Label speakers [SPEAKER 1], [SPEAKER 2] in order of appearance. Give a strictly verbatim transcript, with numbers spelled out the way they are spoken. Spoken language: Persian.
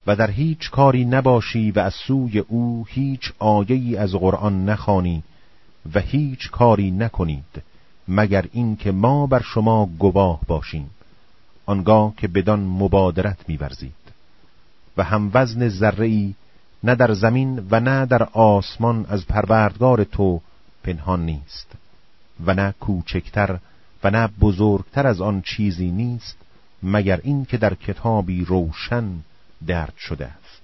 [SPEAKER 1] و در هیچ کاری نباشی و از سوی او هیچ آیه‌ای از قرآن نخوانی و هیچ کاری نکنید مگر اینکه ما بر شما گواه باشیم، آنگاه که بدان مبادرت می‌ورزید. و هم وزن ذره‌ای نه در زمین و نه در آسمان از پروردگار تو پنهان نیست، و نه کوچکتر و نه بزرگتر از آن چیزی نیست مگر این که در کتابی روشن درج شده است.